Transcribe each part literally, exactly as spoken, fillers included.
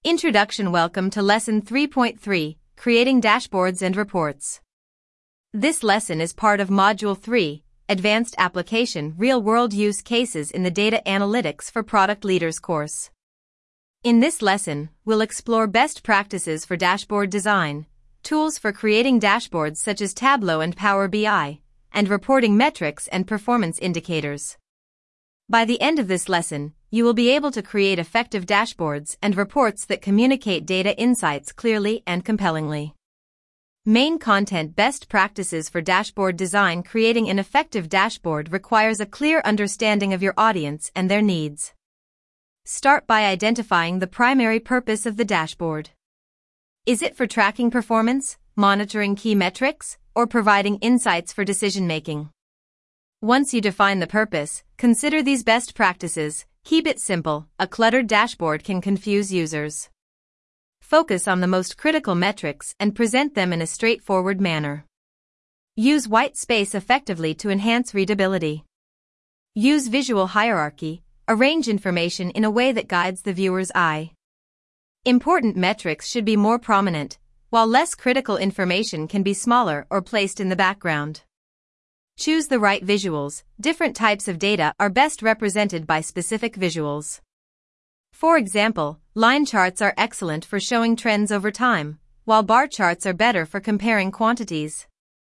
Introduction. Welcome to Lesson three point three, Creating Dashboards and Reports. This lesson is part of Module three, Advanced Application Real-World Use Cases in the Data Analytics for Product Leaders course. In this lesson, we'll explore best practices for dashboard design, tools for creating dashboards such as Tableau and Power B I, and reporting metrics and performance indicators. By the end of this lesson, you will be able to create effective dashboards and reports that communicate data insights clearly and compellingly. Main content. Best practices for dashboard design. Creating an effective dashboard requires a clear understanding of your audience and their needs. Start by identifying the primary purpose of the dashboard. Is it for tracking performance, monitoring key metrics, or providing insights for decision-making? Once you define the purpose, consider these best practices. Keep it simple. A cluttered dashboard can confuse users. Focus on the most critical metrics and present them in a straightforward manner. Use white space effectively to enhance readability. Use visual hierarchy. Arrange information in a way that guides the viewer's eye. Important metrics should be more prominent, while less critical information can be smaller or placed in the background. Choose the right visuals. Different types of data are best represented by specific visuals. For example, line charts are excellent for showing trends over time, while bar charts are better for comparing quantities.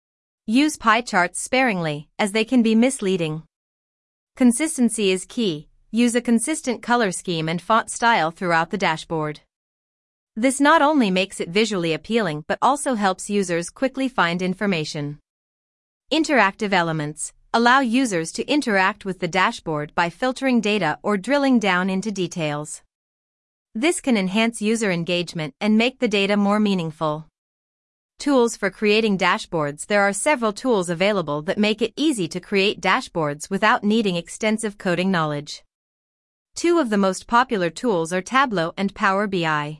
Use pie charts sparingly, as they can be misleading. Consistency is key. Use a consistent color scheme and font style throughout the dashboard. This not only makes it visually appealing but also helps users quickly find information. Interactive elements allow users to interact with the dashboard by filtering data or drilling down into details. This can enhance user engagement and make the data more meaningful. Tools for creating dashboards. There are several tools available that make it easy to create dashboards without needing extensive coding knowledge. Two of the most popular tools are Tableau and Power B I.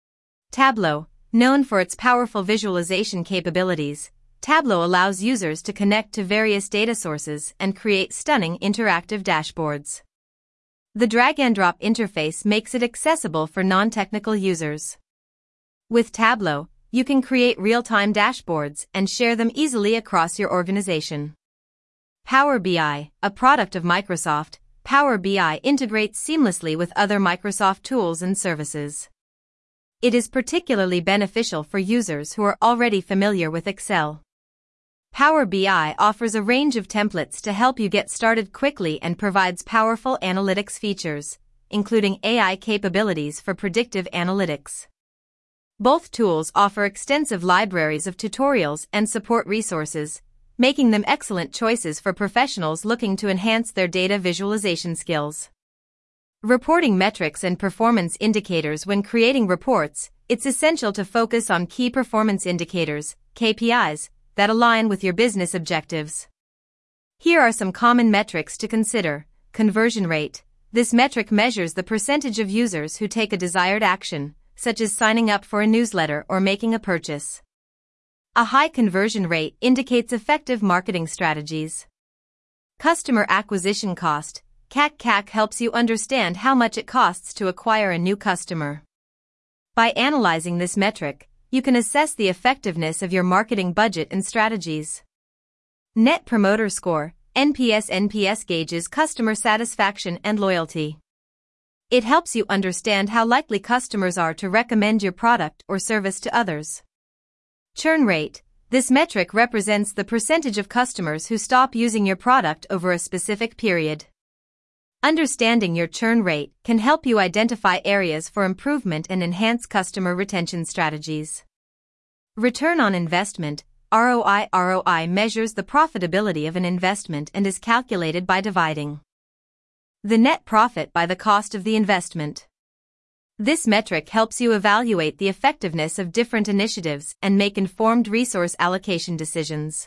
Tableau, known for its powerful visualization capabilities, Tableau allows users to connect to various data sources and create stunning interactive dashboards. The drag-and-drop interface makes it accessible for non-technical users. With Tableau, you can create real-time dashboards and share them easily across your organization. Power B I, a product of Microsoft, Power B I integrates seamlessly with other Microsoft tools and services. It is particularly beneficial for users who are already familiar with Excel. Power B I offers a range of templates to help you get started quickly and provides powerful analytics features, including A I capabilities for predictive analytics. Both tools offer extensive libraries of tutorials and support resources, making them excellent choices for professionals looking to enhance their data visualization skills. Reporting metrics and performance indicators. When creating reports, it's essential to focus on key performance indicators, K P Is, that align with your business objectives. Here are some common metrics to consider. Conversion rate. This metric measures the percentage of users who take a desired action, such as signing up for a newsletter or making a purchase. A high conversion rate indicates effective marketing strategies. Customer acquisition cost. C A C C A C helps you understand how much it costs to acquire a new customer. By analyzing this metric, you can assess the effectiveness of your marketing budget and strategies. Net Promoter Score, N P S. N P S gauges customer satisfaction and loyalty. It helps you understand how likely customers are to recommend your product or service to others. Churn rate. This metric represents the percentage of customers who stop using your product over a specific period. Understanding your churn rate can help you identify areas for improvement and enhance customer retention strategies. Return on investment, R O I. R O I measures the profitability of an investment and is calculated by dividing the net profit by the cost of the investment. This metric helps you evaluate the effectiveness of different initiatives and make informed resource allocation decisions.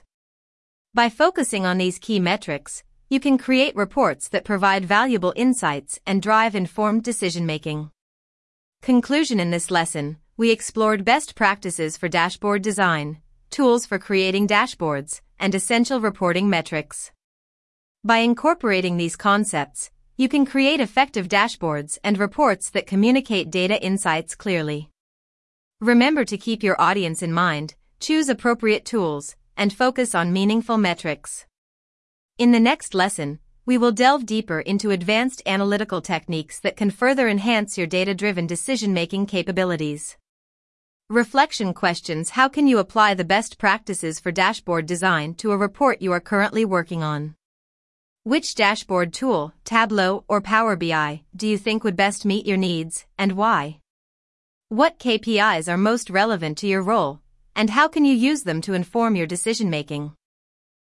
By focusing on these key metrics, you can create reports that provide valuable insights and drive informed decision-making. Conclusion. In this lesson, we explored best practices for dashboard design, tools for creating dashboards, and essential reporting metrics. By incorporating these concepts, you can create effective dashboards and reports that communicate data insights clearly. Remember to keep your audience in mind, choose appropriate tools, and focus on meaningful metrics. In the next lesson, we will delve deeper into advanced analytical techniques that can further enhance your data-driven decision-making capabilities. Reflection questions: how can you apply the best practices for dashboard design to a report you are currently working on? Which dashboard tool, Tableau or Power B I, do you think would best meet your needs, and why? What K P Is are most relevant to your role, and how can you use them to inform your decision-making?